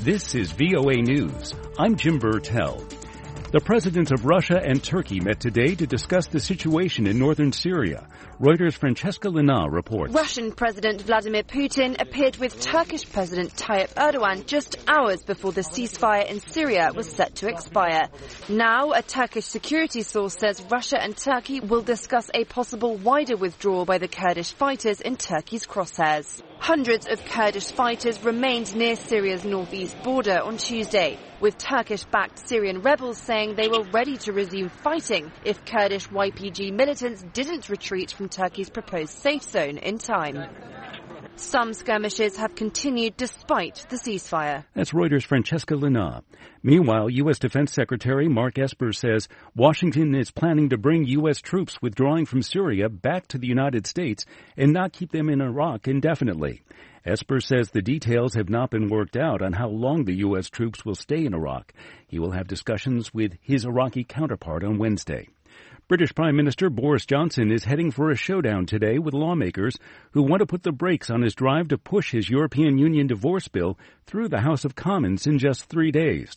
This is VOA News. I'm Jim Burtell. The presidents of Russia and Turkey met today to discuss the situation in northern Syria. Reuters' Francesca Lina reports. Russian President Vladimir Putin appeared with Turkish President Tayyip Erdogan just hours before the ceasefire in Syria was set to expire. Now, a Turkish security source says Russia and Turkey will discuss a possible wider withdrawal by the Kurdish fighters in Turkey's crosshairs. Hundreds of Kurdish fighters remained near Syria's northeast border on Tuesday, with Turkish-backed Syrian rebels saying they were ready to resume fighting if Kurdish YPG militants didn't retreat from Turkey's proposed safe zone in time. Some skirmishes have continued despite the ceasefire. That's Reuters' Francesca Lina. Meanwhile, U.S. Defense Secretary Mark Esper says Washington is planning to bring U.S. troops withdrawing from Syria back to the United States and not keep them in Iraq indefinitely. Esper says the details have not been worked out on how long the U.S. troops will stay in Iraq. He will have discussions with his Iraqi counterpart on Wednesday. British Prime Minister Boris Johnson is heading for a showdown today with lawmakers who want to put the brakes on his drive to push his European Union divorce bill through the House of Commons in just 3 days.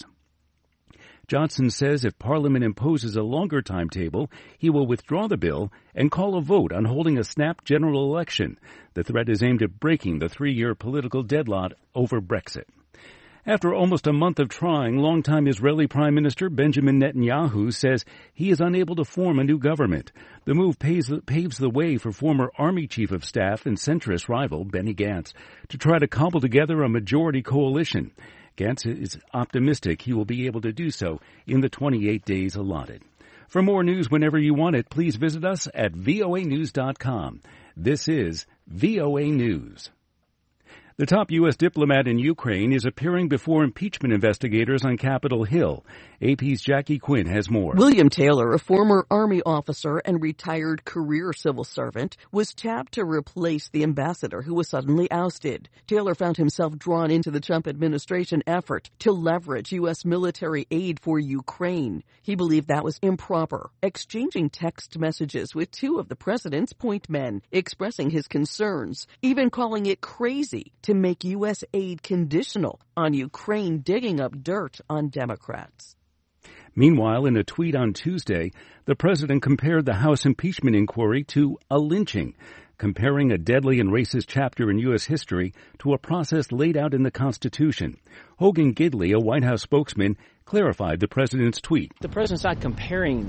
Johnson says if Parliament imposes a longer timetable, he will withdraw the bill and call a vote on holding a snap general election. The threat is aimed at breaking the 3-year political deadlock over Brexit. After almost a month of trying, longtime Israeli Prime Minister Benjamin Netanyahu says he is unable to form a new government. The move paves the way for former Army Chief of Staff and centrist rival Benny Gantz to try to cobble together a majority coalition. Gantz is optimistic he will be able to do so in the 28 days allotted. For more news whenever you want it, please visit us at voanews.com. This is VOA News. The top U.S. diplomat in Ukraine is appearing before impeachment investigators on Capitol Hill. AP's Jackie Quinn has more. William Taylor, a former Army officer and retired career civil servant, was tapped to replace the ambassador who was suddenly ousted. Taylor found himself drawn into the Trump administration effort to leverage U.S. military aid for Ukraine. He believed that was improper, exchanging text messages with two of the president's point men, expressing his concerns, even calling it crazy to make U.S. aid conditional on Ukraine digging up dirt on Democrats. Meanwhile, in a tweet on Tuesday, the president compared the House impeachment inquiry to a lynching, comparing a deadly and racist chapter in U.S. history to a process laid out in the Constitution. Hogan Gidley, a White House spokesman, clarified the president's tweet. The president's not comparing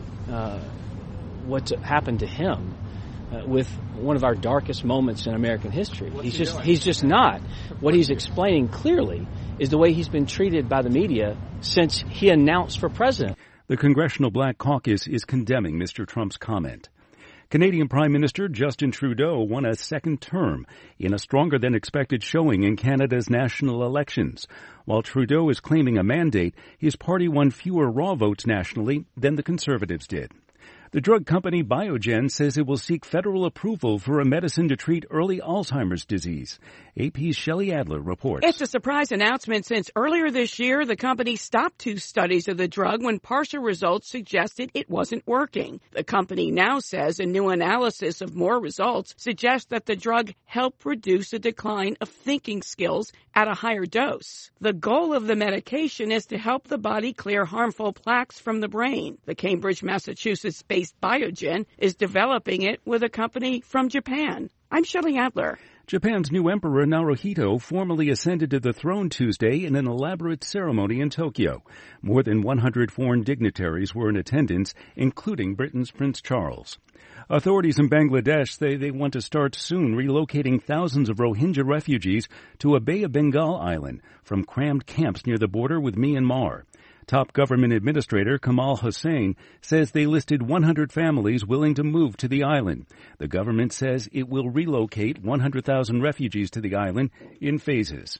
what happened to him with one of our darkest moments in American history. He's just not. What he's explaining clearly is the way he's been treated by the media since he announced for president. The Congressional Black Caucus is condemning Mr. Trump's comment. Canadian Prime Minister Justin Trudeau won a second term in a stronger-than-expected showing in Canada's national elections. While Trudeau is claiming a mandate, his party won fewer raw votes nationally than the Conservatives did. The drug company Biogen says it will seek federal approval for a medicine to treat early Alzheimer's disease. AP's Shelley Adler reports. It's a surprise announcement since earlier this year the company stopped 2 studies of the drug when partial results suggested it wasn't working. The company now says a new analysis of more results suggests that the drug helped reduce the decline of thinking skills at a higher dose. The goal of the medication is to help the body clear harmful plaques from the brain. The Cambridge, Massachusetts-based Biogen is developing it with a company from Japan. I'm Shelley Adler. Japan's new emperor Naruhito formally ascended to the throne Tuesday in an elaborate ceremony in Tokyo. More than 100 foreign dignitaries were in attendance, including Britain's Prince Charles. Authorities in Bangladesh say they want to start soon relocating thousands of Rohingya refugees to a Bay of Bengal island from crammed camps near the border with Myanmar. Top government administrator Kamal Hossain says they listed 100 families willing to move to the island. The government says it will relocate 100,000 refugees to the island in phases.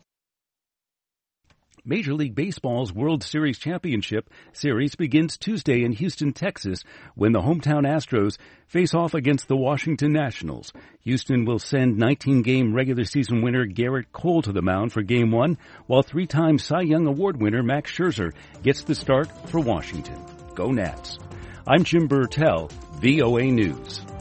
Major League Baseball's World Series Championship Series begins Tuesday in Houston, Texas, when the hometown Astros face off against the Washington Nationals. Houston will send 19-game regular season winner Garrett Cole to the mound for Game 1, while 3-time Cy Young Award winner Max Scherzer gets the start for Washington. Go Nats. I'm Jim Burtell, VOA News.